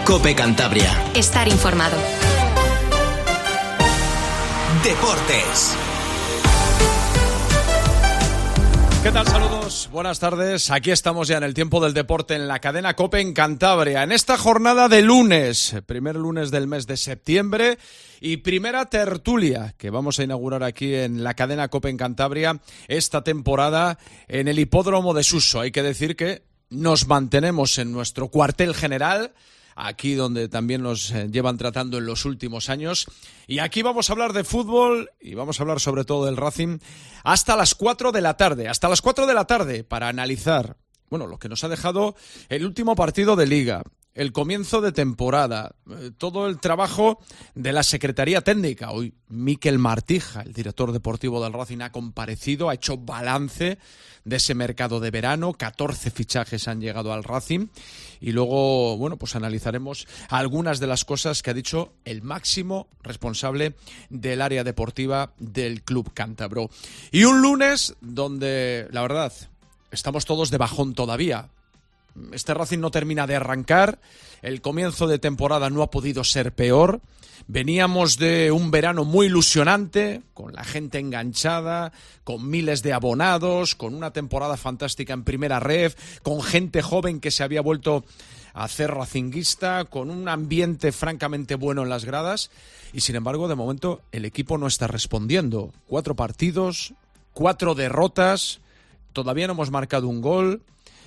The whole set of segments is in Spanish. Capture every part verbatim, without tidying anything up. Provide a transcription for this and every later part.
COPE Cantabria. Estar informado. Deportes. ¿Qué tal? Saludos, buenas tardes. Aquí estamos ya en el tiempo del deporte en la cadena COPE en Cantabria. En esta jornada de lunes, primer lunes del mes de septiembre y primera tertulia que vamos a inaugurar aquí en la cadena COPE en Cantabria esta temporada en el hipódromo de Suso. Hay que decir que nos mantenemos en nuestro cuartel general, aquí donde también nos llevan tratando en los últimos años. Y aquí vamos a hablar de fútbol y vamos a hablar sobre todo del Racing hasta las cuatro de la tarde. Hasta las cuatro de la tarde para analizar, bueno, lo que nos ha dejado el último partido de Liga, el comienzo de temporada, todo el trabajo de la Secretaría Técnica. Hoy Miquel Martija, el director deportivo del Racing, ha comparecido, ha hecho balance de ese mercado de verano. catorce fichajes han llegado al Racing y luego, bueno, pues analizaremos algunas de las cosas que ha dicho el máximo responsable del área deportiva del club cántabro. Y un lunes donde, la verdad, estamos todos de bajón todavía. Este Racing no termina de arrancar, el comienzo de temporada no ha podido ser peor. Veníamos de un verano muy ilusionante, con la gente enganchada, con miles de abonados, con una temporada fantástica en primera ref, con gente joven que se había vuelto a hacer racinguista, con un ambiente francamente bueno en las gradas. Y sin embargo, de momento, el equipo no está respondiendo. Cuatro partidos, cuatro derrotas, todavía no hemos marcado un gol.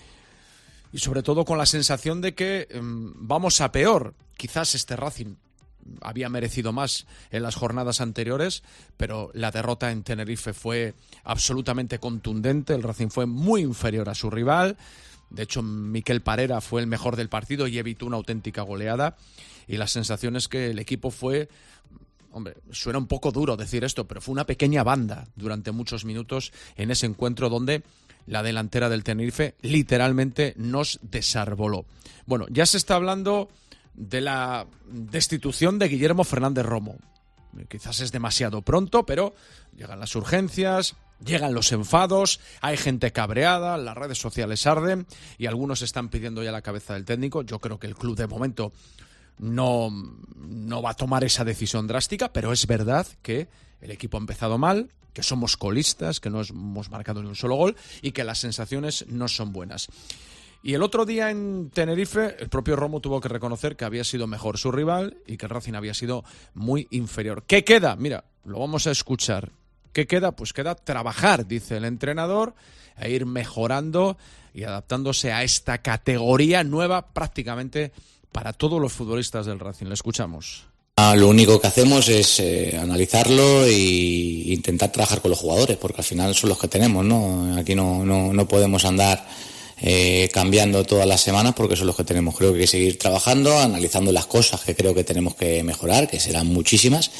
Y sobre todo con la sensación de que um, vamos a peor. Quizás este Racing había merecido más en las jornadas anteriores, pero la derrota en Tenerife fue absolutamente contundente. El Racing fue muy inferior a su rival. De hecho, Miquel Parera fue el mejor del partido y evitó una auténtica goleada. Y la sensación es que el equipo fue... Hombre, suena un poco duro decir esto, pero fue una pequeña banda durante muchos minutos en ese encuentro donde la delantera del Tenerife literalmente nos desarboló. Bueno, ya se está hablando de la destitución de Guillermo Fernández Romo. Quizás es demasiado pronto, pero llegan las urgencias, llegan los enfados, hay gente cabreada, las redes sociales arden y algunos están pidiendo ya la cabeza del técnico. Yo creo que el club de momento no, no va a tomar esa decisión drástica, pero es verdad que el equipo ha empezado mal, que somos colistas, que no hemos marcado ni un solo gol y que las sensaciones no son buenas. Y el otro día en Tenerife, el propio Romo tuvo que reconocer que había sido mejor su rival y que el Racing había sido muy inferior. ¿Qué queda? Mira, lo vamos a escuchar. ¿Qué queda? Pues queda trabajar, dice el entrenador, e ir mejorando y adaptándose a esta categoría nueva prácticamente para todos los futbolistas del Racing. Le escuchamos. Lo único que hacemos es eh, analizarlo e intentar trabajar con los jugadores, porque al final son los que tenemos, ¿no? Aquí no, no, no podemos andar eh, cambiando todas las semanas porque son los que tenemos. Creo que hay que seguir trabajando, analizando las cosas que creo que tenemos que mejorar, que serán muchísimas,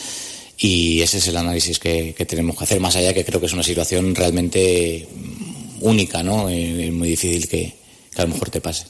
y ese es el análisis que, que tenemos que hacer, más allá que creo que es una situación realmente única, ¿no? Es muy difícil que, que a lo mejor te pase.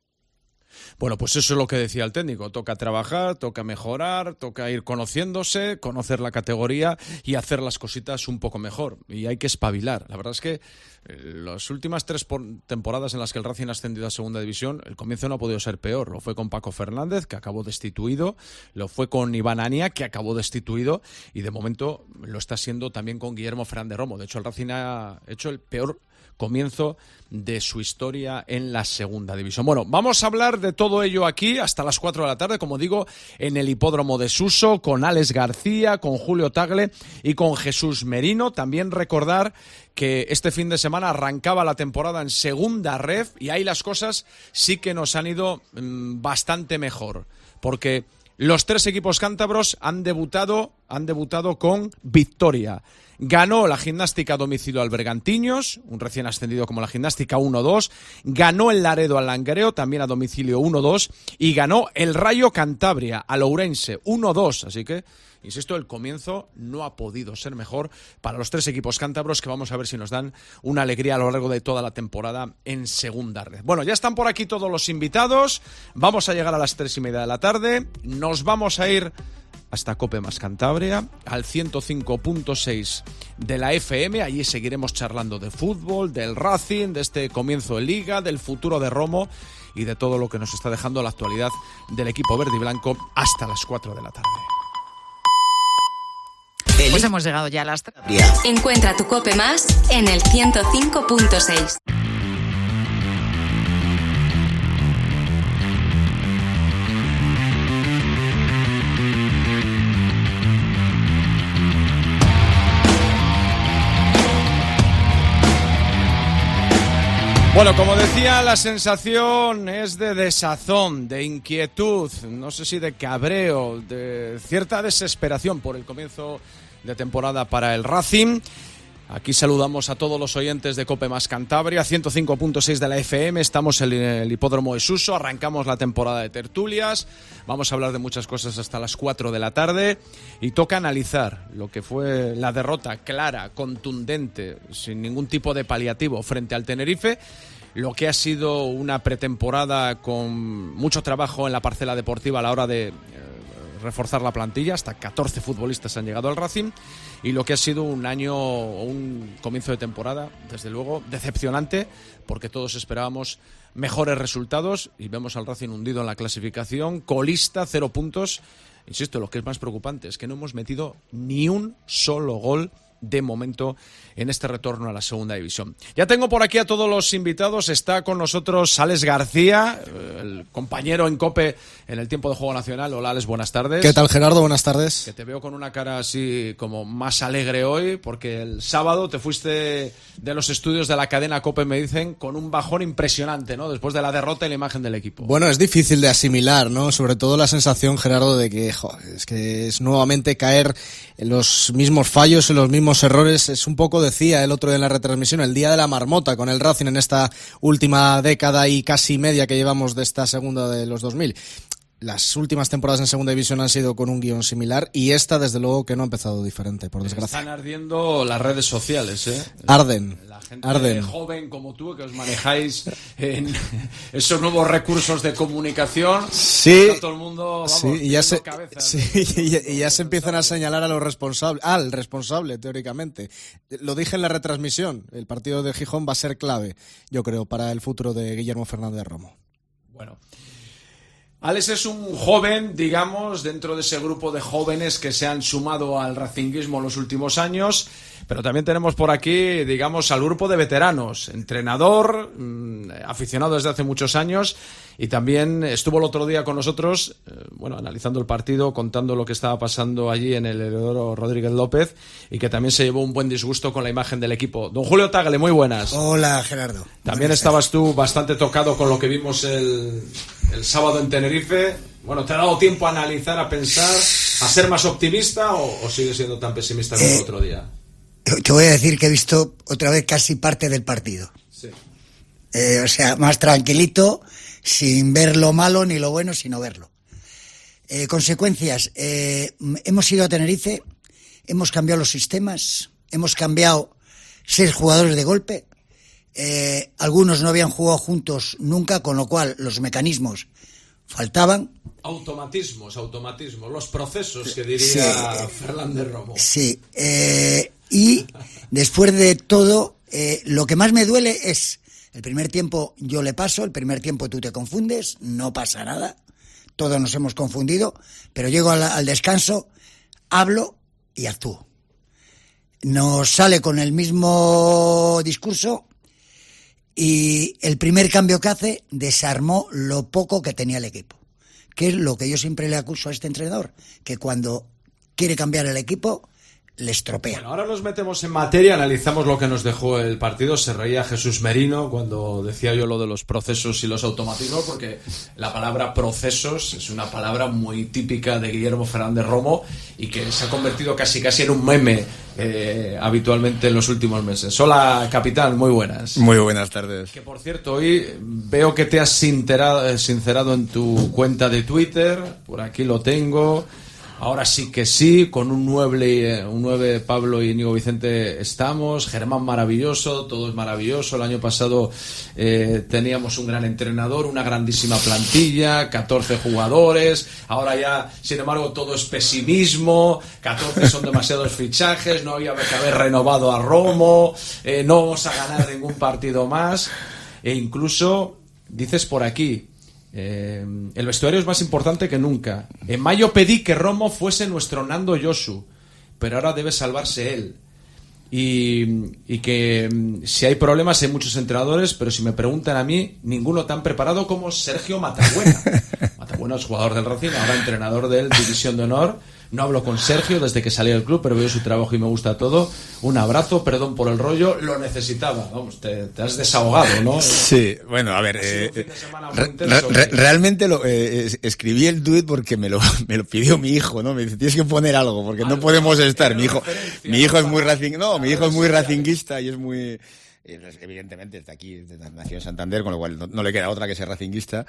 Bueno, pues eso es lo que decía el técnico. Toca trabajar, toca mejorar, toca ir conociéndose, conocer la categoría y hacer las cositas un poco mejor. Y hay que espabilar. La verdad es que las últimas tres temporadas en las que el Racing ha ascendido a segunda división, el comienzo no ha podido ser peor. Lo fue con Paco Fernández, que acabó destituido. Lo fue con Iván Ania, que acabó destituido. Y de momento lo está siendo también con Guillermo Fernández Romo. De hecho, el Racing ha hecho el peor comienzo de su historia en la segunda división. Bueno, vamos a hablar de todo ello aquí hasta las cuatro de la tarde, como digo, en el hipódromo de Suso, con Alex García, con Julio Tagle y con Jesús Merino. También recordar que este fin de semana arrancaba la temporada en segunda ref y ahí las cosas sí que nos han ido mmm, bastante mejor, porque los tres equipos cántabros han debutado, han debutado con victoria. Ganó la Gimnástica a domicilio al Bergantiños, un recién ascendido como la Gimnástica uno dos. Ganó el Laredo al Langreo, también a domicilio uno dos. Y ganó el Rayo Cantabria al Ourense uno dos. Así que, insisto, el comienzo no ha podido ser mejor para los tres equipos cántabros, que vamos a ver si nos dan una alegría a lo largo de toda la temporada en segunda red. Bueno, ya están por aquí todos los invitados. Vamos a llegar a las tres y media de la tarde. Nos vamos a ir hasta Cope más Cantabria, al ciento cinco punto seis de la F M. Allí seguiremos charlando de fútbol, del Racing, de este comienzo de Liga, del futuro de Romo y de todo lo que nos está dejando la actualidad del equipo verde y blanco hasta las cuatro de la tarde. Pues hemos llegado ya a las tres. Encuentra tu Cope más en el ciento cinco punto seis. Bueno, como decía, la sensación es de desazón, de inquietud, no sé si de cabreo, de cierta desesperación por el comienzo de temporada para el Racing. Aquí saludamos a todos los oyentes de Cope más Cantabria, ciento cinco punto seis de la F M, estamos en el hipódromo de Suso, arrancamos la temporada de tertulias, vamos a hablar de muchas cosas hasta las cuatro de la tarde y toca analizar lo que fue la derrota clara, contundente, sin ningún tipo de paliativo frente al Tenerife, lo que ha sido una pretemporada con mucho trabajo en la parcela deportiva a la hora de reforzar la plantilla, hasta catorce futbolistas han llegado al Racing, y lo que ha sido un año o un comienzo de temporada, desde luego, decepcionante, porque todos esperábamos mejores resultados y vemos al Racing hundido en la clasificación, colista, cero puntos. Insisto, lo que es más preocupante es que no hemos metido ni un solo gol de momento en este retorno a la segunda división. Ya tengo por aquí a todos los invitados. Está con nosotros Alex García, el compañero en COPE en el tiempo de juego nacional. Hola, Alex, buenas tardes. ¿Qué tal, Gerardo? Buenas tardes. Que te veo con una cara así como más alegre hoy, porque el sábado te fuiste de los estudios de la cadena COPE, me dicen, con un bajón impresionante, ¿no? Después de la derrota y la imagen del equipo. Bueno, es difícil de asimilar, ¿no? Sobre todo la sensación, Gerardo, de que, joder, es que es nuevamente caer en los mismos fallos, en los mismos errores. Es un poco, decía el otro día en la retransmisión, el día de la marmota con el Racing en esta última década y casi media que llevamos de esta segunda de los dos mil. Las últimas temporadas en segunda división han sido con un guión similar y esta, desde luego, que no ha empezado diferente, por desgracia. Están ardiendo las redes sociales, ¿eh? Arden. La gente Arden. joven como tú, que os manejáis en esos nuevos recursos de comunicación. Sí. Todo el mundo, vamos, sí, y ya se, cabezas, sí, y, y ya se empiezan a señalar a los responsables, al responsable, teóricamente. Lo dije en la retransmisión, el partido de Gijón va a ser clave, yo creo, para el futuro de Guillermo Fernández Romo. Bueno. Alex es un joven, digamos, dentro de ese grupo de jóvenes que se han sumado al racinguismo en los últimos años, pero también tenemos por aquí, digamos, al grupo de veteranos, entrenador, mmm, aficionado desde hace muchos años, y también estuvo el otro día con nosotros, eh, bueno, analizando el partido, contando lo que estaba pasando allí en el Heredero Rodríguez López, y que también se llevó un buen disgusto con la imagen del equipo. Don Julio Tagle, muy buenas. Hola, Gerardo. También buenas estabas tú bastante tocado con lo que vimos el, el sábado en Tenerife. Bueno, ¿te ha dado tiempo a analizar, a pensar, a ser más optimista o, o sigues siendo tan pesimista como eh, el otro día? Te voy a decir que he visto otra vez casi parte del partido. Sí. Eh, o sea, más tranquilito, sin ver lo malo ni lo bueno, sino verlo. Eh, consecuencias. Eh, hemos ido a Tenerife, hemos cambiado los sistemas, hemos cambiado seis jugadores de golpe. Eh, algunos no habían jugado juntos nunca, con lo cual los mecanismos faltaban. Automatismos, automatismos, los procesos que diría sí, Fernández Romo. Sí, eh, y después de todo, eh, lo que más me duele es, el primer tiempo yo le paso, el primer tiempo tú te confundes, no pasa nada, todos nos hemos confundido, pero llego al, al descanso, hablo y actúo. Nos sale con el mismo discurso y el primer cambio que hace desarmó lo poco que tenía el equipo, que es lo que yo siempre le acuso a este entrenador, que cuando quiere cambiar el equipo le estropea. Bueno, ahora nos metemos en materia, analizamos lo que nos dejó el partido. Se reía Jesús Merino cuando decía yo lo de los procesos y los automatismos, porque la palabra procesos es una palabra muy típica de Guillermo Fernández Romo y que se ha convertido casi casi en un meme eh, habitualmente en los últimos meses. Hola, capitán, muy buenas. Muy buenas tardes. Que por cierto, hoy veo que te has sincerado, sincerado en tu cuenta de Twitter, por aquí lo tengo. Ahora sí que sí, con un nueve, un nueve Pablo y Íñigo Vicente estamos, Germán maravilloso, todo es maravilloso. El año pasado eh, teníamos un gran entrenador, una grandísima plantilla, catorce jugadores, ahora ya, sin embargo, todo es pesimismo, catorce son demasiados fichajes, no había que haber renovado a Romo, eh, no vamos a ganar ningún partido más, e incluso, dices por aquí, Eh, el vestuario es más importante que nunca. En mayo pedí que Romo fuese nuestro Nando Yosu, pero ahora debe salvarse él. Y, y que si hay problemas hay muchos entrenadores, pero si me preguntan a mí, ninguno tan preparado como Sergio Matabuena. Matabuena es jugador del Racing, ahora entrenador del División de Honor. No hablo con Sergio desde que salió del club, pero veo su trabajo y me gusta todo. Un abrazo, perdón por el rollo, lo necesitaba. Vamos, te, te has desahogado, ¿no? Sí, bueno, a ver, eh, re, re, realmente lo, eh, escribí el tuit porque me lo, me lo pidió mi hijo, ¿no? Me dice, tienes que poner algo, porque no podemos estar. Mi hijo, mi hijo es muy racing, no, mi hijo es muy racinguista y es muy... evidentemente está aquí, nació en Santander, con lo cual no, no le queda otra que ser racinguista.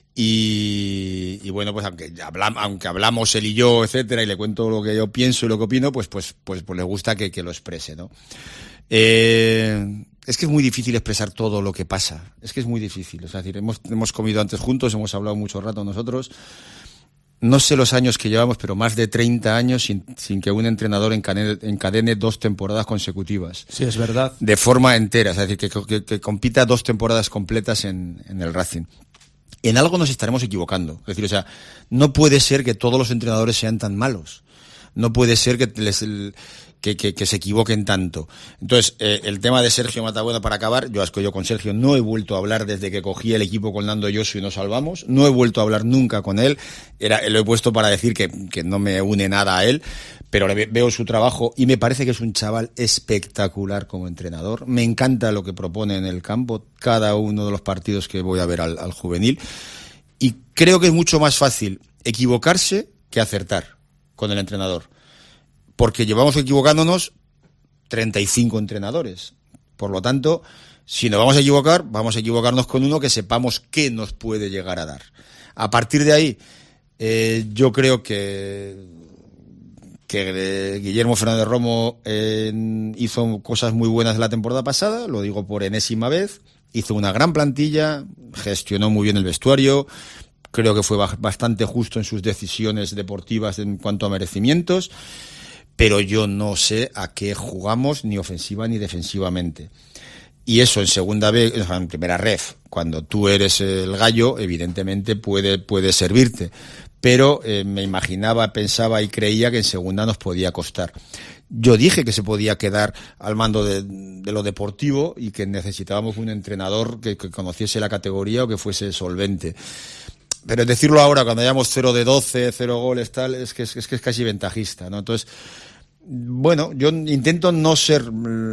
Y, y bueno, pues aunque hablamos, aunque hablamos él y yo, etcétera, y le cuento lo que yo pienso y lo que opino, pues pues pues, pues le gusta que, que lo exprese, ¿no? Eh, es que es muy difícil expresar todo lo que pasa. Es que es muy difícil. O sea, es decir, hemos, hemos comido antes juntos, hemos hablado mucho rato nosotros. No sé los años que llevamos, pero más de treinta años sin, sin que un entrenador encadene, encadene dos temporadas consecutivas. Sí, es verdad. De forma entera, es decir, que, que, que compita dos temporadas completas en, en el Racing. En algo nos estaremos equivocando. Es decir, o sea, no puede ser que todos los entrenadores sean tan malos. No puede ser que les... El, Que, que, que se equivoquen tanto. Entonces, eh, el tema de Sergio Matabuena, para acabar, yo, yo con Sergio no he vuelto a hablar desde que cogí el equipo con Nando Yosu y nos salvamos, no he vuelto a hablar nunca con él, era, lo he puesto para decir que, que no me une nada a él, pero le veo su trabajo y me parece que es un chaval espectacular como entrenador, me encanta lo que propone en el campo, cada uno de los partidos que voy a ver al, al juvenil, y creo que es mucho más fácil equivocarse que acertar con el entrenador. Porque llevamos equivocándonos treinta y cinco entrenadores. Por lo tanto, si nos vamos a equivocar, vamos a equivocarnos con uno que sepamos qué nos puede llegar a dar. A partir de ahí, eh, yo creo que, que eh, Guillermo Fernández Romo eh, hizo cosas muy buenas la temporada pasada, lo digo por enésima vez, hizo una gran plantilla, gestionó muy bien el vestuario, creo que fue bastante justo en sus decisiones deportivas en cuanto a merecimientos, pero yo no sé a qué jugamos ni ofensiva ni defensivamente. Y eso en segunda vez, en primera ref, cuando tú eres el gallo, evidentemente puede, puede servirte. Pero eh, me imaginaba, pensaba y creía que en segunda nos podía costar. Yo dije que se podía quedar al mando de, de lo deportivo y que necesitábamos un entrenador que, que conociese la categoría o que fuese solvente. Pero decirlo ahora, cuando hayamos cero de doce, cero goles, tal, es que es, es que es casi ventajista, ¿no? Entonces, bueno, yo intento no ser,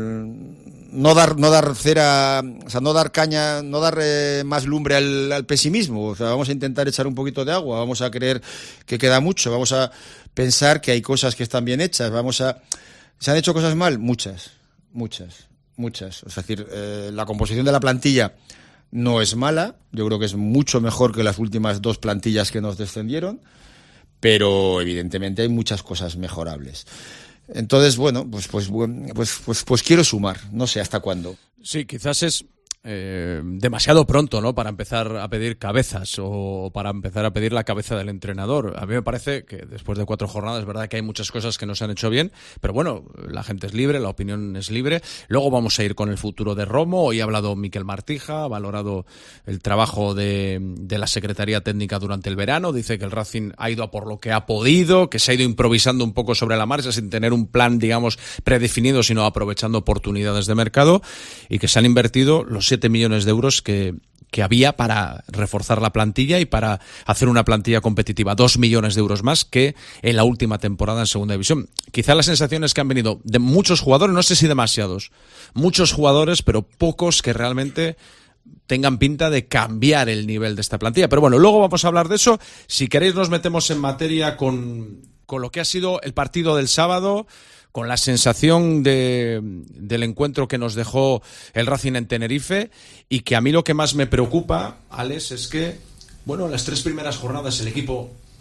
no dar, no dar cera, o sea, no dar caña, no dar eh, más lumbre al, al pesimismo. O sea, vamos a intentar echar un poquito de agua, vamos a creer que queda mucho, vamos a pensar que hay cosas que están bien hechas, vamos a, ¿se han hecho cosas mal? Muchas, muchas, muchas. Es decir, eh, la composición de la plantilla no es mala, yo creo que es mucho mejor que las últimas dos plantillas que nos descendieron, pero evidentemente hay muchas cosas mejorables. Entonces, bueno, pues pues pues pues pues quiero sumar, no sé hasta cuándo. Sí, quizás es eh, demasiado pronto, ¿no?, para empezar a pedir cabezas o para empezar a pedir la cabeza del entrenador. A mí me parece que después de cuatro jornadas es verdad que hay muchas cosas que no se han hecho bien, pero bueno, la gente es libre, la opinión es libre. Luego vamos a ir con el futuro de Romo. Hoy ha hablado Miquel Martija, ha valorado el trabajo de, de la Secretaría Técnica durante el verano. Dice que el Racing ha ido a por lo que ha podido, que se ha ido improvisando un poco sobre la marcha sin tener un plan, digamos, predefinido, sino aprovechando oportunidades de mercado, y que se han invertido los siete millones de euros que, que había para reforzar la plantilla y para hacer una plantilla competitiva. Dos millones de euros más que en la última temporada en Segunda División. Quizá las sensaciones que han venido de muchos jugadores, no sé si demasiados, muchos jugadores, pero pocos que realmente tengan pinta de cambiar el nivel de esta plantilla. Pero bueno, luego vamos a hablar de eso. Si queréis nos metemos en materia con, con lo que ha sido el partido del sábado, con la sensación de, del encuentro que nos dejó el Racing en Tenerife, y que a mí lo que más me preocupa, Alex, es que, bueno, en las tres primeras jornadas el equipo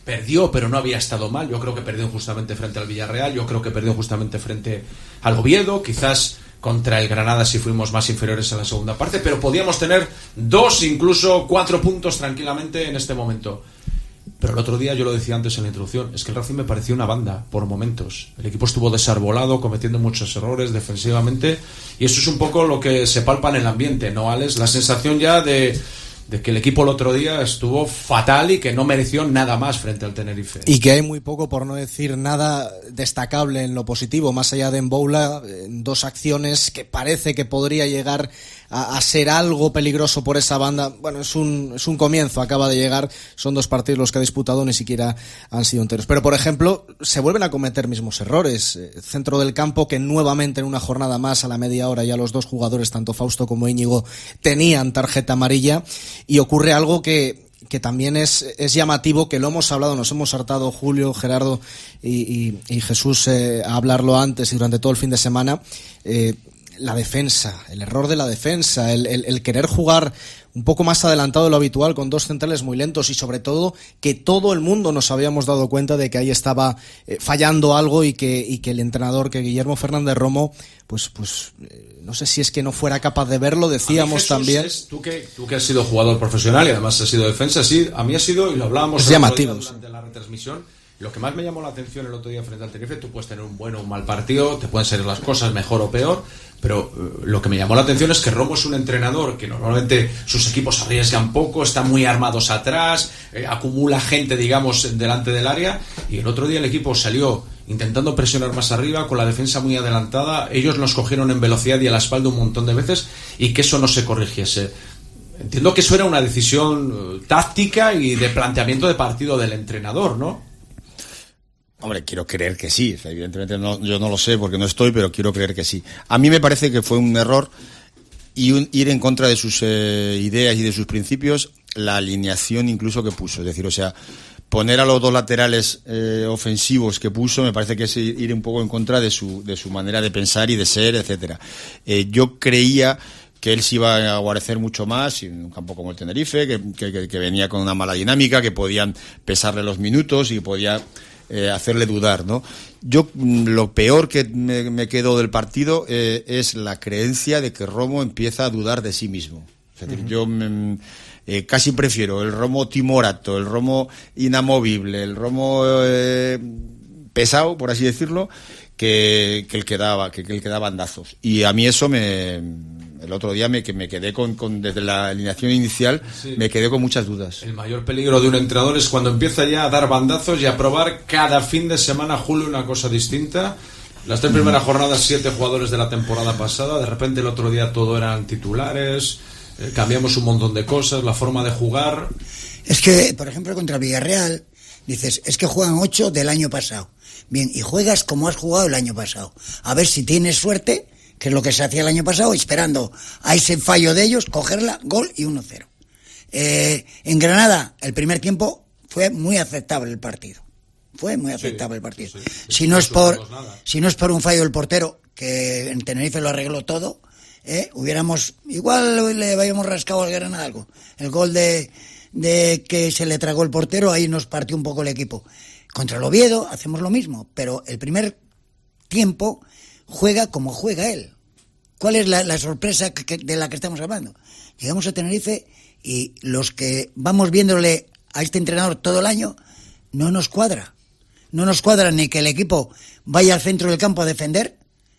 perdió, pero no había estado mal. Yo creo que perdió injustamente frente al Villarreal, yo creo que perdió injustamente frente al Oviedo, quizás contra el Granada si fuimos más inferiores en la segunda parte, pero podíamos tener dos, incluso cuatro puntos tranquilamente en este momento. Pero el otro día, yo lo decía antes en la introducción, es que el Racing me parecía una banda por momentos. El equipo estuvo desarbolado, cometiendo muchos errores defensivamente, y eso es un poco lo que se palpa en el ambiente, ¿no, Alex? La sensación ya de, de que el equipo el otro día estuvo fatal y que no mereció nada más frente al Tenerife. Y que hay muy poco, por no decir nada destacable en lo positivo, más allá de Mboula, en dos acciones que parece que podría llegar a, a ser algo peligroso por esa banda. Bueno, es un, es un comienzo, acaba de llegar, son dos partidos los que ha disputado, ni siquiera han sido enteros. Pero, por ejemplo, se vuelven a cometer mismos errores. Centro del campo, que nuevamente en una jornada más, a la media hora, ya los dos jugadores, tanto Fausto como Íñigo, tenían tarjeta amarilla, y ocurre algo que que también es, es llamativo, que lo hemos hablado, nos hemos hartado Julio, Gerardo y, y, y Jesús eh, a hablarlo antes y durante todo el fin de semana. eh, La defensa, el error de la defensa, el, el, el querer jugar un poco más adelantado de lo habitual con dos centrales muy lentos, y sobre todo que todo el mundo nos habíamos dado cuenta de que ahí estaba eh, fallando algo, y que, y que el entrenador, que Guillermo Fernández Romo, pues, pues eh, no sé si es que no fuera capaz de verlo, decíamos Jesús, también. Es, tú, que, tú que has sido jugador profesional y además has sido defensa, sí, a mí ha sido, y lo hablábamos es llamativo durante la retransmisión, lo que más me llamó la atención el otro día frente al Tenerife, tú puedes tener un buen o un mal partido, te pueden salir las cosas mejor o peor, pero uh, lo que me llamó la atención es que Romo es un entrenador que normalmente sus equipos arriesgan poco, están muy armados atrás, eh, acumula gente, digamos, delante del área, y el otro día el equipo salió intentando presionar más arriba, con la defensa muy adelantada, ellos nos cogieron en velocidad y a la espalda un montón de veces, y que eso no se corrigiese. Entiendo que eso era una decisión uh, táctica y de planteamiento de partido del entrenador, ¿no? Hombre, quiero creer que sí. O sea, evidentemente no, yo no lo sé porque no estoy, pero quiero creer que sí. A mí me parece que fue un error y un, ir en contra de sus eh, ideas y de sus principios, la alineación incluso que puso. Es decir, o sea, poner a los dos laterales eh, ofensivos que puso me parece que es ir un poco en contra de su, de su manera de pensar y de ser, etcétera. Eh, yo creía que él se iba a guarecer mucho más en un campo como el Tenerife, que, que, que venía con una mala dinámica, que podían pesarle los minutos y que podía Eh, hacerle dudar, ¿no? Yo lo peor que me, me quedo del partido eh, es la creencia de que Romo empieza a dudar de sí mismo. Es decir, uh-huh. yo me, eh, casi prefiero el Romo timorato, el Romo inamovible, el Romo eh, pesado, por así decirlo, que, que el que daba, que, que el que da bandazos. Y a mí eso me el otro día me, que me quedé con, con desde la alineación inicial, sí. me quedé con muchas dudas. El mayor peligro de un entrenador es cuando empieza ya a dar bandazos y a probar cada fin de semana, Julio, una cosa distinta. Las tres primeras jornadas, siete jugadores de la temporada pasada, de repente el otro día todo eran titulares, eh, cambiamos un montón de cosas, la forma de jugar. Es que, por ejemplo, contra el Villarreal, dices, es que juegan ocho del año pasado. Bien, y juegas como has jugado el año pasado. A ver si tienes suerte, que es lo que se hacía el año pasado, esperando a ese fallo de ellos, cogerla, gol y uno cero. Eh, en Granada, el primer tiempo fue muy aceptable el partido. Fue muy aceptable sí, el partido. Sí, sí, si no es por, si no es por un fallo del portero, que en Tenerife lo arregló todo, eh, hubiéramos, igual le habíamos rascado al Granada algo. El gol de, de que se le tragó el portero, ahí nos partió un poco el equipo. Contra el Oviedo hacemos lo mismo, pero el primer tiempo juega como juega él. ¿Cuál es la, la sorpresa que, que, de la que estamos hablando? Llegamos a Tenerife y los que vamos viéndole a este entrenador todo el año, no nos cuadra. No nos cuadra ni que el equipo vaya al centro del campo a defender,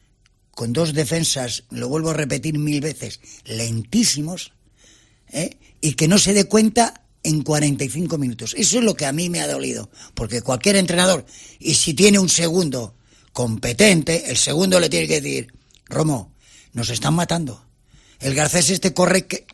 con dos defensas, lo vuelvo a repetir mil veces, lentísimos, ¿eh? Y que no se dé cuenta en cuarenta y cinco minutos. Eso es lo que a mí me ha dolido, porque cualquier entrenador, y si tiene un segundo competente, el segundo le tiene que decir, Romo, nos están matando. El Garcés este corre que...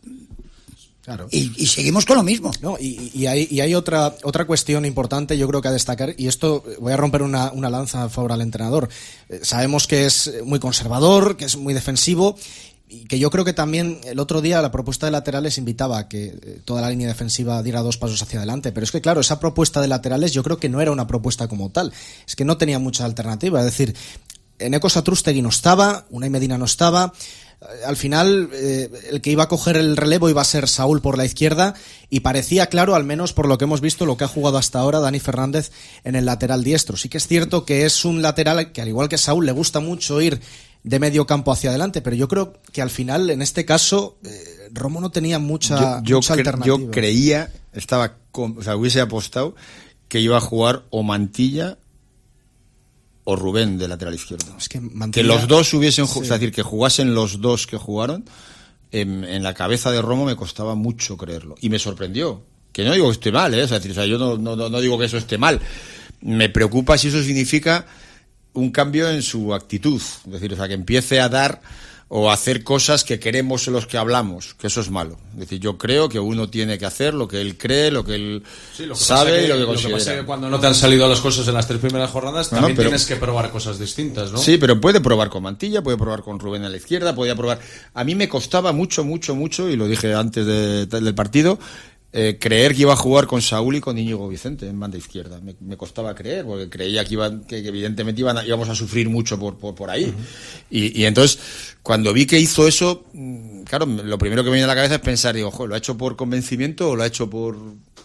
Claro. Y, y seguimos con lo mismo. No, y, y hay, y hay otra, otra cuestión importante, yo creo que a destacar, y esto voy a romper una, una lanza a favor al entrenador. Eh, sabemos que es muy conservador, que es muy defensivo, y que yo creo que también el otro día la propuesta de laterales invitaba a que eh, toda la línea defensiva diera dos pasos hacia adelante, pero es que claro, esa propuesta de laterales yo creo que no era una propuesta como tal, es que no tenía mucha alternativa, es decir, Eneko Satrústegui no estaba, Unai Medina no estaba, al final eh, el que iba a coger el relevo iba a ser Saúl por la izquierda y parecía claro, al menos por lo que hemos visto, lo que ha jugado hasta ahora Dani Fernández en el lateral diestro. Sí que es cierto que es un lateral que, al igual que Saúl, le gusta mucho ir de medio campo hacia adelante, pero yo creo que al final, en este caso, eh, Romo no tenía mucha, yo, yo mucha cre- alternativa. Yo creía, estaba con, o sea, hubiese apostado que iba a jugar o Mantilla o Rubén de lateral izquierdo. Es que, Mantilla, que los dos hubiesen, sí. es decir, que jugasen los dos que jugaron, en, en la cabeza de Romo me costaba mucho creerlo. Y me sorprendió. Que no digo que esté mal, ¿eh? Es decir, o sea, yo no, no, no digo que eso esté mal. Me preocupa si eso significa un cambio en su actitud. Es decir, o sea, que empiece a dar o a hacer cosas que queremos en los que hablamos, que eso es malo. Es decir, yo creo que uno tiene que hacer lo que él cree, lo que él sí, lo que sabe que, y lo que lo considera. Lo que pasa es que cuando no te han salido las cosas en las tres primeras jornadas, no, también no, pero, tienes que probar cosas distintas, ¿no? Sí, pero puede probar con Mantilla, puede probar con Rubén a la izquierda, podía probar... A mí me costaba mucho, mucho, mucho, y lo dije antes de, del partido, Eh, creer que iba a jugar con Saúl y con Íñigo Vicente en banda izquierda. Me, me costaba creer, porque creía que iban, que, que evidentemente iban a, íbamos a sufrir mucho por, por, por ahí. Uh-huh. Y, y entonces, cuando vi que hizo eso, claro, lo primero que me viene a la cabeza es pensar, digo, ojo, ¿lo ha hecho por convencimiento o lo ha hecho por...?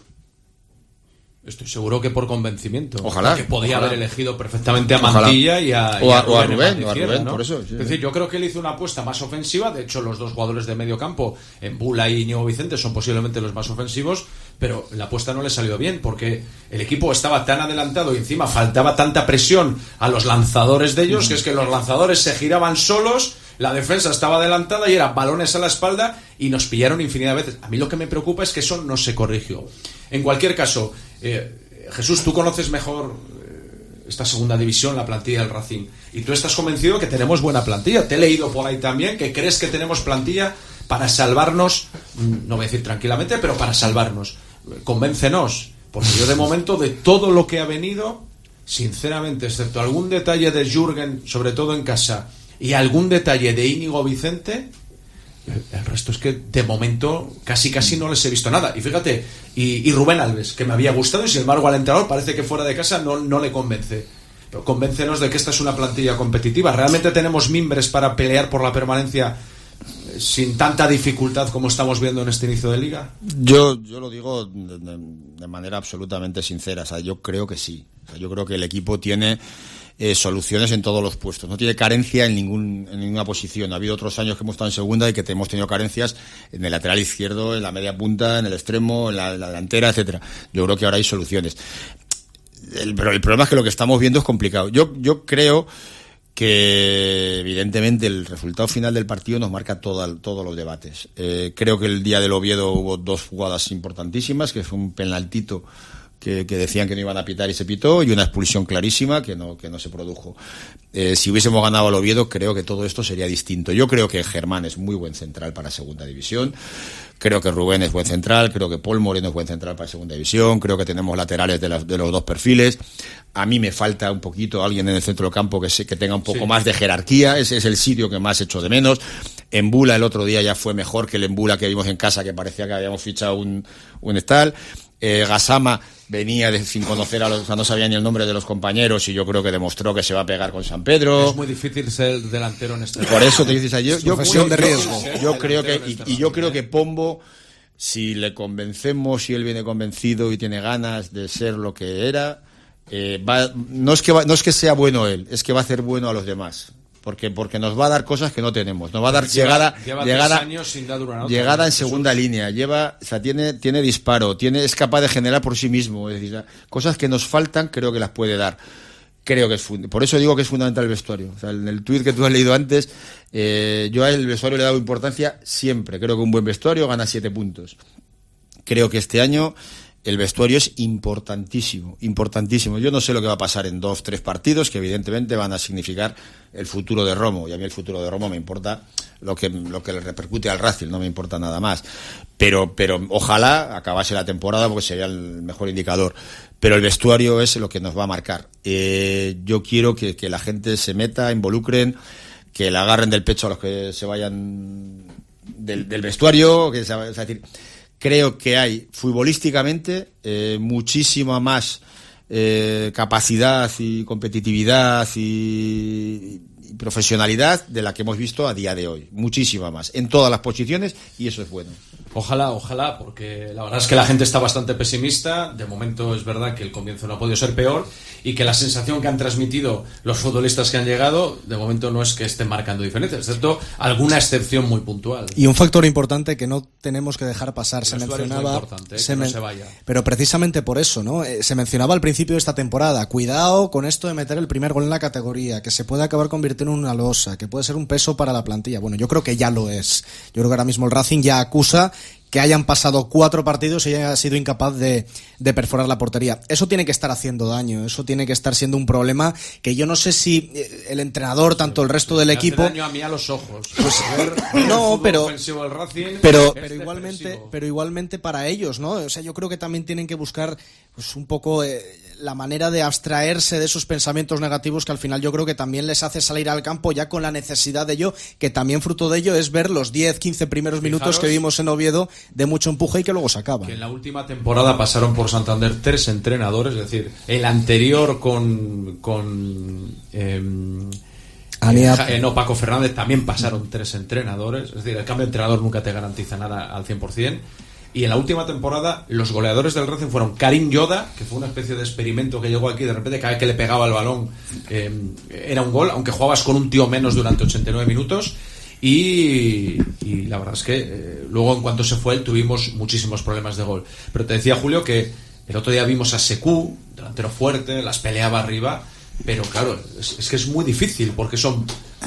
Estoy seguro que por convencimiento. Ojalá. Que podía ojalá. haber elegido perfectamente a Mantilla y a, y o a, a Rubén, o a Rubén, en o a izquierda, Rubén, ¿no? por eso. Sí, es decir, yo creo que él hizo una apuesta más ofensiva. De hecho, los dos jugadores de medio campo, Embula y Íñigo Vicente, son posiblemente los más ofensivos, pero la apuesta no le salió bien porque el equipo estaba tan adelantado y encima faltaba tanta presión a los lanzadores de ellos, mm. que es que los lanzadores se giraban solos, la defensa estaba adelantada y eran balones a la espalda y nos pillaron infinidad de veces. A mí lo que me preocupa es que eso no se corrigió. En cualquier caso, eh, Jesús, tú conoces mejor eh, esta segunda división, la plantilla del Racing, y tú estás convencido que tenemos buena plantilla. Te he leído por ahí también que crees que tenemos plantilla para salvarnos, no voy a decir tranquilamente, pero para salvarnos. Convéncenos, porque yo de momento, de todo lo que ha venido, sinceramente, excepto algún detalle de Jürgen, sobre todo en casa, y algún detalle de Íñigo Vicente, el resto es que de momento casi casi no les he visto nada. Y fíjate, y, y Rubén Alves, que me había gustado, y sin embargo al entrenador parece que fuera de casa no, no le convence. Pero convéncenos de que esta es una plantilla competitiva. ¿Realmente tenemos mimbres para pelear por la permanencia sin tanta dificultad como estamos viendo en este inicio de liga? Yo, yo lo digo de, de, de manera absolutamente sincera. O sea, yo creo que sí. O sea, yo creo que el equipo tiene Eh, soluciones en todos los puestos, no tiene carencia en ningún en ninguna posición. Ha habido otros años que hemos estado en segunda y que hemos tenido carencias en el lateral izquierdo, en la media punta, en el extremo, en la, en la delantera, etcétera. Yo creo que ahora hay soluciones. El, pero el problema es que lo que estamos viendo es complicado. Yo yo creo que evidentemente el resultado final del partido nos marca todo, todos los debates. Eh, creo que el día del Oviedo hubo dos jugadas importantísimas, que fue un penaltito Que, que decían que no iban a pitar y se pitó, y una expulsión clarísima que no, que no se produjo. Eh, si hubiésemos ganado al Oviedo, creo que todo esto sería distinto. Yo creo que Germán es muy buen central para segunda división, creo que Rubén es buen central, creo que Paul Moreno es buen central para segunda división, creo que tenemos laterales de, las, de los dos perfiles. A mí me falta un poquito alguien en el centro del campo que, se, que tenga un poco sí. más de jerarquía, ese es el sitio que más echo de menos. Embula el otro día ya fue mejor que el Embula que vimos en casa, que parecía que habíamos fichado un, un estal. Eh, Gassama venía de, sin conocer a los, o sea, no sabía ni el nombre de los compañeros, y yo creo que demostró que se va a pegar con San Pedro. Es muy difícil ser delantero en este. Por eso te dices, yo, yo, yo, de riesgo. yo, yo creo que y, y yo creo que Pombo, si le convencemos, si él viene convencido y tiene ganas de ser lo que era, eh, va, no es que va, no es que sea bueno él, es que va a hacer bueno a los demás. Porque, porque nos va a dar cosas que no tenemos, nos va a dar lleva, llegada, lleva llegada, años sin dar una nota, llegada en Jesús. segunda línea, lleva, o sea, tiene, tiene disparo, tiene, es capaz de generar por sí mismo, es decir, cosas que nos faltan, creo que las puede dar. Creo que es fund- por eso digo que es fundamental el vestuario. O sea, en el tuit que tú has leído antes, eh, yo al vestuario le he dado importancia siempre. Creo que un buen vestuario gana siete puntos. Creo que este año el vestuario es importantísimo, importantísimo. Yo no sé lo que va a pasar en dos, tres partidos que evidentemente van a significar el futuro de Romo, y a mí el futuro de Romo me importa lo que lo que le repercute al Racing, no me importa nada más. Pero pero ojalá acabase la temporada, porque sería el mejor indicador. Pero el vestuario es lo que nos va a marcar. Eh, yo quiero que, que la gente se meta, involucren, que le agarren del pecho a los que se vayan del, del vestuario, que se, es decir, creo que hay futbolísticamente eh, muchísima más eh, capacidad y competitividad y, profesionalidad de la que hemos visto a día de hoy. Muchísima más, en todas las posiciones, y eso es bueno. Ojalá, ojalá, porque la verdad es que la gente está bastante pesimista. De momento es verdad que el comienzo no ha podido ser peor y que la sensación que han transmitido los futbolistas que han llegado, de momento no es que estén marcando diferencias, excepto alguna excepción muy puntual. Y un factor importante que no tenemos que dejar pasar, se El vestuario es muy mencionaba, importante, ¿eh? se que no men- se vaya. pero precisamente por eso, ¿no? Eh, se mencionaba al principio de esta temporada, cuidado con esto de meter el primer gol en la categoría, que se puede acabar convirtiendo en una losa, que puede ser un peso para la plantilla. Bueno, yo creo que ya lo es. Yo creo que ahora mismo el Racing ya acusa que hayan pasado cuatro partidos y haya sido incapaz de, de perforar la portería. Eso tiene que estar haciendo daño, eso tiene que estar siendo un problema que yo no sé si el entrenador, tanto el resto del Me equipo... hace daño a mí a los ojos. Pues, Ver no, el fútbol pero- ofensivo del Racing Pero, es pero igualmente, depresivo. pero igualmente para ellos, ¿no? O sea, yo creo que también tienen que buscar, pues, un poco eh, la manera de abstraerse de esos pensamientos negativos que al final yo creo que también les hace salir al campo ya con la necesidad de ello, que también fruto de ello es ver los diez, quince primeros minutos Fijaros que vimos en Oviedo de mucho empuje y que luego se acaba. Que en la última temporada pasaron por Santander tres entrenadores, es decir, el anterior con con eh, Ania- eh, no, Paco Fernández, también pasaron tres entrenadores, es decir, el cambio de entrenador nunca te garantiza nada al cien por ciento. Y en la última temporada los goleadores del Racing fueron Karim Yoda, que fue una especie de experimento que llegó aquí, de repente cada vez que le pegaba el balón eh, era un gol, aunque jugabas con un tío menos durante ochenta y nueve minutos. Y, y la verdad es que eh, luego en cuanto se fue él tuvimos muchísimos problemas de gol. Pero te decía, Julio, que el otro día vimos a Sekou, delantero fuerte, las peleaba arriba, pero claro, es, es que es muy difícil porque son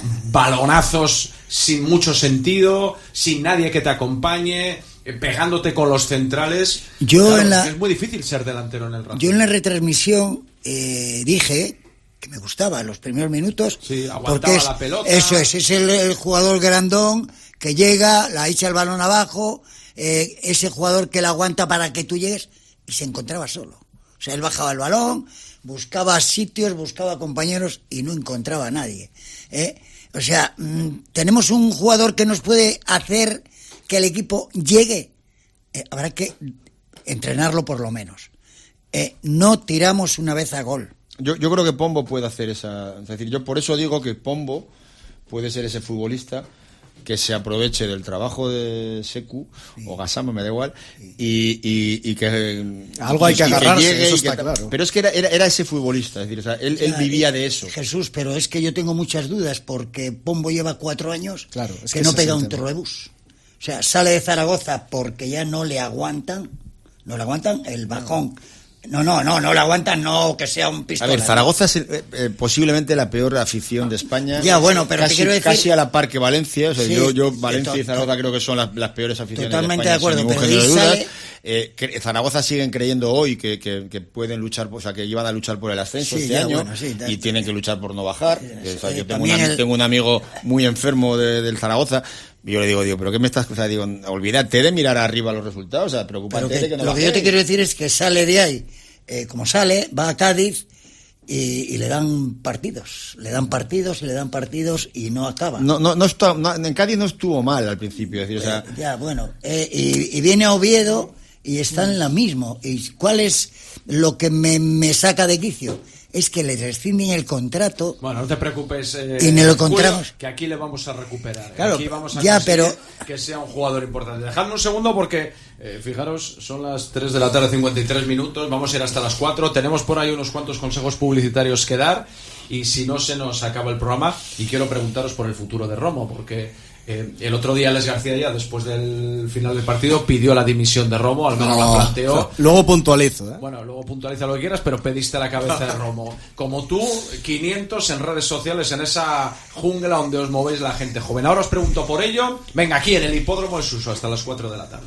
balonazos sin mucho sentido, sin nadie que te acompañe, eh, pegándote con los centrales. Yo Claro, en la- es muy difícil ser delantero en el Racing. Yo en la retransmisión eh, dije que me gustaba los primeros minutos. Sí, aguantaba porque es, la pelota. Eso es, es el, el jugador grandón que llega, la echa el balón abajo, eh, ese jugador que la aguanta para que tú llegues, y se encontraba solo. O sea, él bajaba el balón, buscaba sitios, buscaba compañeros y no encontraba a nadie. ¿eh? O sea, mmm, tenemos un jugador que nos puede hacer que el equipo llegue. Eh, habrá que entrenarlo por lo menos. Eh, no tiramos una vez a gol. Yo, yo creo que Pombo puede hacer esa... Es decir, yo por eso digo que Pombo puede ser ese futbolista que se aproveche del trabajo de Sekou sí. o Gassama, me da igual, y, y, y que... Algo hay que agarrarse, que llegue eso y que está claro. Pero es que era, era, era ese futbolista, es decir, o sea, él, Ya, él vivía eh, de eso. Jesús, pero es que yo tengo muchas dudas porque Pombo lleva cuatro años Claro, es que, que no ese pega es el un tema. trolebús. O sea, sale de Zaragoza porque ya no le aguantan, no le aguantan el bajón. No, no, no, no le aguantan, no que sea un A pistola. ver, Zaragoza es eh, eh, posiblemente la peor afición de España. Ya, bueno, pero te casi, quiero decir- casi a la par que Valencia. O sea, Sí, yo, yo de Valencia to- y Zaragoza creo que son las, las peores aficiones Totalmente de de España, acuerdo, sin ningún pero género de ahí dudas. sale- Eh, que Zaragoza siguen creyendo hoy que, que, que pueden luchar, o sea, que iban a luchar por el ascenso Sí, este ya, año bueno, sí, y ta- tienen que luchar por no bajar. O sea, eh, yo tengo, también una- el- tengo un amigo muy enfermo de- del Zaragoza. Y yo le digo, digo, ¿pero qué me estás...? O sea, digo, olvídate de mirar arriba los resultados, o sea, preocúpate Pero que- de que no lo que yo te bajéis. quiero decir es que sale de ahí, eh, como sale, va a Cádiz y, y le dan partidos, le dan partidos y le dan partidos y no acaba. No, no, no, está, no, en Cádiz no estuvo mal al principio, es decir, o sea... Eh, ya, bueno, eh, y, y viene a Oviedo y está en la misma. ¿Y cuál es lo que me, me saca de quicio? Es que le rescinden el contrato. Bueno, no te preocupes, eh, Y me lo Julio, encontramos. que aquí le vamos a recuperar. Claro, aquí vamos a ya, conseguir pero- que sea un jugador importante. Dejadme un segundo porque, eh, fijaros, son las tres de la tarde, cincuenta y tres minutos. Vamos a ir hasta las cuatro. Tenemos por ahí unos cuantos consejos publicitarios que dar. Y si no, se nos acaba el programa. Y quiero preguntaros por el futuro de Romo, porque... Eh, el otro día Alex García ya después del final del partido pidió la dimisión de Romo, al menos No, la planteó. luego puntualizo, ¿eh? Bueno, luego puntualiza lo que quieras, pero pediste la cabeza de Romo. Como tú, quinientos en redes sociales, en esa jungla donde os movéis la gente joven. Ahora os pregunto por ello. Venga, aquí en el Hipódromo de Suso hasta las cuatro de la tarde.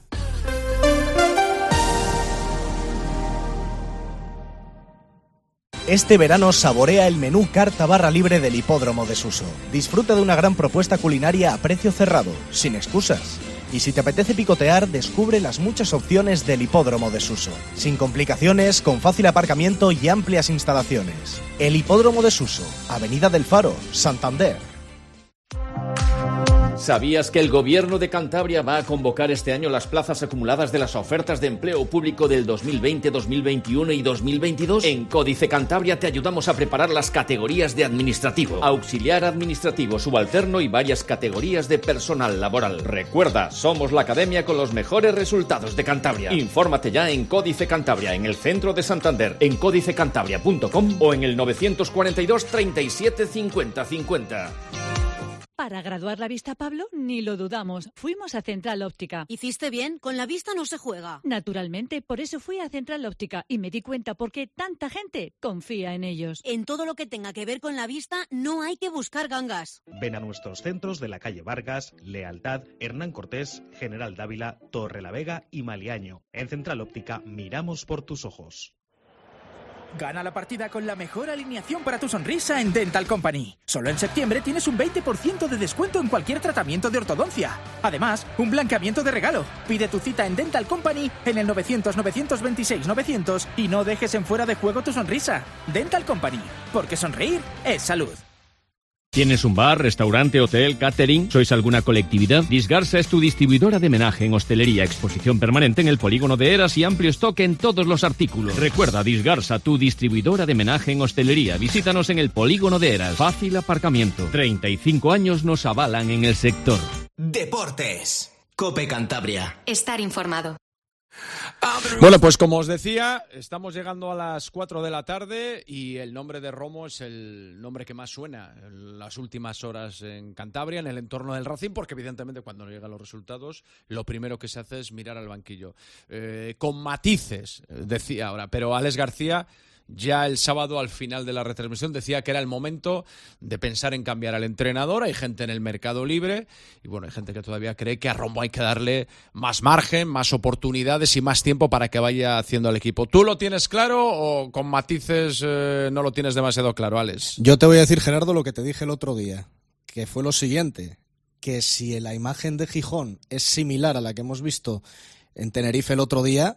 Este verano saborea el menú carta barra libre del Hipódromo de Suso. Disfruta de una gran propuesta culinaria a precio cerrado, sin excusas. Y si te apetece picotear, descubre las muchas opciones del Hipódromo de Suso. Sin complicaciones, con fácil aparcamiento y amplias instalaciones. El Hipódromo de Suso, Avenida del Faro, Santander. ¿Sabías que el Gobierno de Cantabria va a convocar este año las plazas acumuladas de las ofertas de empleo público del dos mil veinte, dos mil veintiuno y dos mil veintidós? En Códice Cantabria te ayudamos a preparar las categorías de administrativo, auxiliar administrativo, subalterno y varias categorías de personal laboral. Recuerda, somos la academia con los mejores resultados de Cantabria. Infórmate ya en Códice Cantabria, en el centro de Santander, en códice cantabria punto com o en el novecientos cuarenta y dos, treinta y siete, cincuenta, cincuenta. Para graduar la vista, Pablo, ni lo dudamos. Fuimos a Central Óptica. ¿Hiciste bien? Con la vista no se juega. Naturalmente, por eso fui a Central Óptica y me di cuenta por qué tanta gente confía en ellos. En todo lo que tenga que ver con la vista, no hay que buscar gangas. Ven a nuestros centros de la calle Vargas, Lealtad, Hernán Cortés, General Dávila, Torrelavega y Maliaño. En Central Óptica miramos por tus ojos. Gana la partida con la mejor alineación para tu sonrisa en Dental Company. Solo en septiembre tienes un veinte por ciento de descuento en cualquier tratamiento de ortodoncia. Además, un blanqueamiento de regalo. Pide tu cita en Dental Company en el novecientos, novecientos veintiséis, novecientos y no dejes en fuera de juego tu sonrisa. Dental Company, porque sonreír es salud. ¿Tienes un bar, restaurante, hotel, catering? ¿Sois alguna colectividad? Disgarsa es tu distribuidora de menaje en hostelería, exposición permanente en el polígono de Eras y amplio stock en todos los artículos. Recuerda, Disgarsa, tu distribuidora de menaje en hostelería. Visítanos en el polígono de Eras. Fácil aparcamiento. treinta y cinco años nos avalan en el sector. Deportes. Cope Cantabria. Estar informado. Bueno, pues como os decía, estamos llegando a las cuatro de la tarde y el nombre de Romo es el nombre que más suena en las últimas horas en Cantabria, en el entorno del Racing, porque evidentemente cuando no llegan los resultados, lo primero que se hace es mirar al banquillo. Eh, con matices, decía ahora, pero Alex García ya el sábado al final de la retransmisión decía que era el momento de pensar en cambiar al entrenador. Hay gente en el mercado libre y bueno, hay gente que todavía cree que a Romo hay que darle más margen, más oportunidades y más tiempo para que vaya haciendo al equipo. ¿Tú lo tienes claro o con matices eh, no lo tienes demasiado claro, Alex? Yo te voy a decir, Gerardo, lo que te dije el otro día, que fue lo siguiente, que si la imagen de Gijón es similar a la que hemos visto en Tenerife el otro día,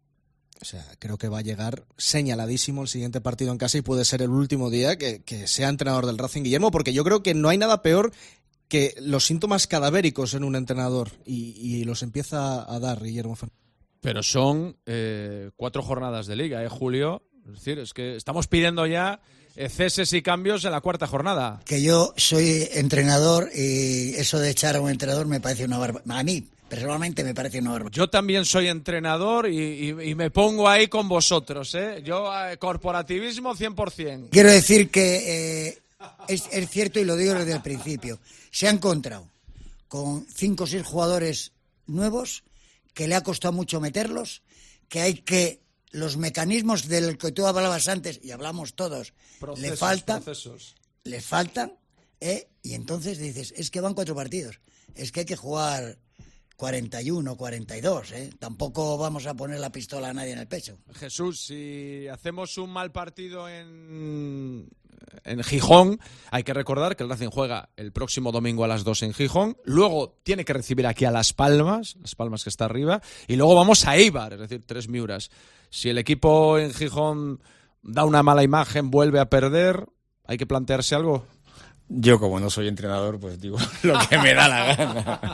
o sea, creo que va a llegar señaladísimo el siguiente partido en casa y puede ser el último día que, que sea entrenador del Racing, Guillermo, porque yo creo que no hay nada peor que los síntomas cadavéricos en un entrenador y, y los empieza a dar Guillermo Fernández. Pero son eh, cuatro jornadas de liga, ¿eh, Julio? Es decir, es que estamos pidiendo ya ceses y cambios en la cuarta jornada. Que yo soy entrenador y eso de echar a un entrenador me parece una barbaridad. A mí personalmente me parece una barbaridad. Yo también soy entrenador y, y, y me pongo ahí con vosotros, ¿eh? Yo, eh, corporativismo cien por ciento. Quiero decir que eh, es, es cierto y lo digo desde el principio. Se ha encontrado con cinco o seis jugadores nuevos que le ha costado mucho meterlos, que hay que... Los mecanismos del que tú hablabas antes, y hablamos todos, procesos, le faltan, procesos. le faltan, ¿eh? Y entonces dices, es que van cuatro partidos, es que hay que jugar cuarenta y uno, cuarenta y dos, ¿eh? Tampoco vamos a poner la pistola a nadie en el pecho. Jesús, si hacemos un mal partido en, en Gijón, hay que recordar que el Racing juega el próximo domingo a las dos en Gijón, luego tiene que recibir aquí a Las Palmas, Las Palmas que está arriba, y luego vamos a Eibar, es decir, tres Miuras. Si el equipo en Gijón da una mala imagen, vuelve a perder, ¿hay que plantearse algo? Yo, como no soy entrenador, pues digo lo que me da la gana.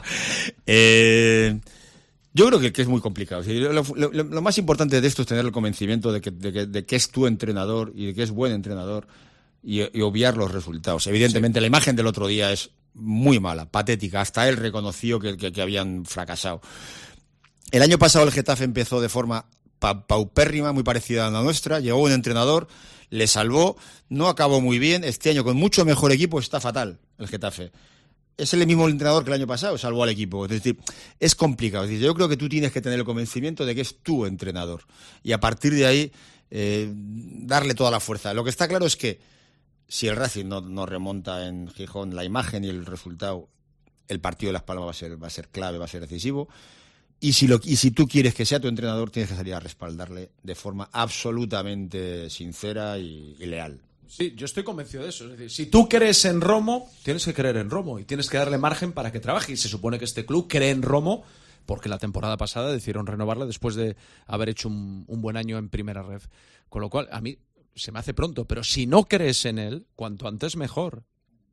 eh, yo creo que, que es muy complicado. Lo, lo, lo más importante de esto es tener el convencimiento de que, de, que, de que es tu entrenador y de que es buen entrenador y, y obviar los resultados. Evidentemente, sí. La imagen del otro día es muy mala, patética. Hasta él reconoció que, que, que habían fracasado. El año pasado el Getafe empezó de forma paupérrima, muy parecida a la nuestra, llegó un entrenador, le salvó, no acabó muy bien, este año con mucho mejor equipo está fatal el Getafe. Es el mismo entrenador que el año pasado, salvó al equipo. Es decir, es complicado. Es decir, yo creo que tú tienes que tener el convencimiento de que es tu entrenador y a partir de ahí eh, darle toda la fuerza. Lo que está claro es que si el Racing no, no remonta en Gijón la imagen y el resultado, el partido de Las Palmas va a ser, va a ser clave, va a ser decisivo. Y si, lo, y si tú quieres que sea tu entrenador, tienes que salir a respaldarle de forma absolutamente sincera y, y leal. Sí, yo estoy convencido de eso. Es decir, si tú crees en Romo, tienes que creer en Romo y tienes que darle margen para que trabaje. Y se supone que este club cree en Romo porque la temporada pasada decidieron renovarla después de haber hecho un, un buen año en Primera Ref. Con lo cual, a mí se me hace pronto. Pero si no crees en él, cuanto antes mejor.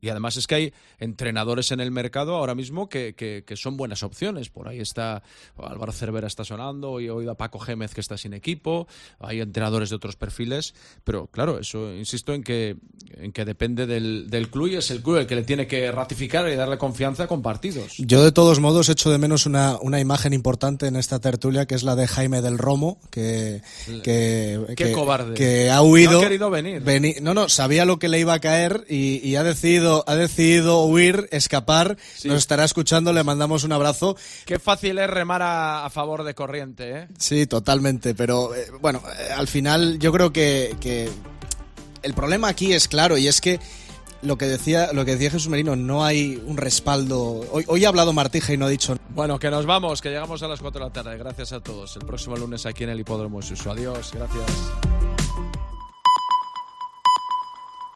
Y además es que hay entrenadores en el mercado ahora mismo que, que, que son buenas opciones. Por ahí está Álvaro Cervera, está sonando, y he oído a Paco Gémez que está sin equipo, hay entrenadores de otros perfiles, pero claro, eso insisto en que, en que depende del, del club, y es el club el que le tiene que ratificar y darle confianza con partidos. Yo de todos modos echo de menos una, una imagen importante en esta tertulia, que es la de Jaime del Romo, que, que, Qué que, cobarde. que ha huido. No ha querido venir. Veni, no, no, sabía lo que le iba a caer y, y ha decidido ha decidido huir, escapar, sí. Nos estará escuchando, le mandamos un abrazo. Qué fácil es remar a, a favor de corriente, ¿eh? Sí, totalmente, pero eh, bueno, eh, al final yo creo que, que el problema aquí es claro, y es que lo que decía lo que decía Jesús Merino, no hay un respaldo. Hoy, hoy ha hablado Martija y no ha dicho. Bueno, que nos vamos, que llegamos a las cuatro de la tarde. Gracias a todos. El próximo lunes aquí en el Hipódromo de Suso. Adiós, gracias.